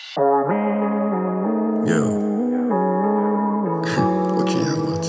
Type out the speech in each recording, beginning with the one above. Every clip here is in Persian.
اوکی هم بود.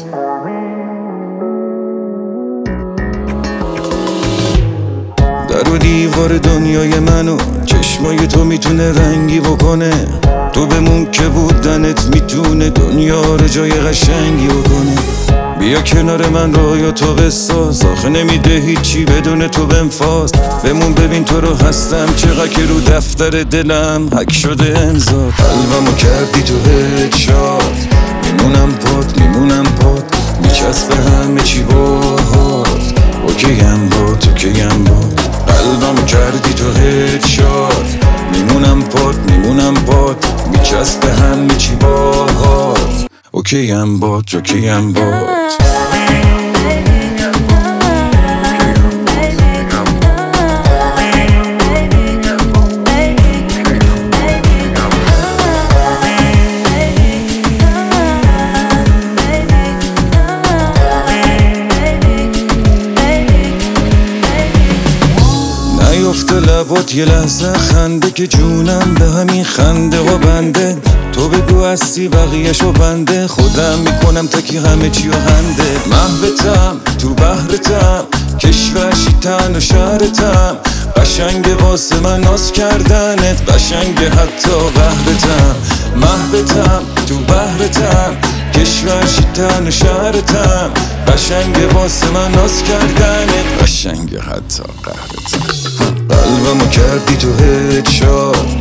در و دیوار دنیای منو چشمای تو میتونه رنگی بکنه. تو بمون که بودنت میتونه دنیا رو جای قشنگی بکنه. بیا کنار من رویا تو بساز، آخه نمیده هیچی بدون تو بنفاز. بمون ببین تو رو هستم چقدر که رو دفتر دلم حک شده امضا. قلبمو کردی تو هدشات، میمونم پات میچسبه همه چی باهات. اوکیم باد قلبمو کردی تو هدشات، میمونم پات میچسبه همه چی باهات. اوکیم باد نیفته لبات یه لحظه خنده که جونم به همین خنده و بنده. تو بگو هستی بقیه‌شو بنده، خودم میکنم تکی همه چی و هنده. محوتم تو بحرتم، کشورشی تن و شهرتم. قشنگه واسه من ناز کردنت، قشنگه حتی بحرتم. محوتم تو بحرتم، کشورشی تن و شهرتم. قشنگه واسه من ناز کردنت، قشنگه حتی قهرتم. قلبمو کردی تو هدشات،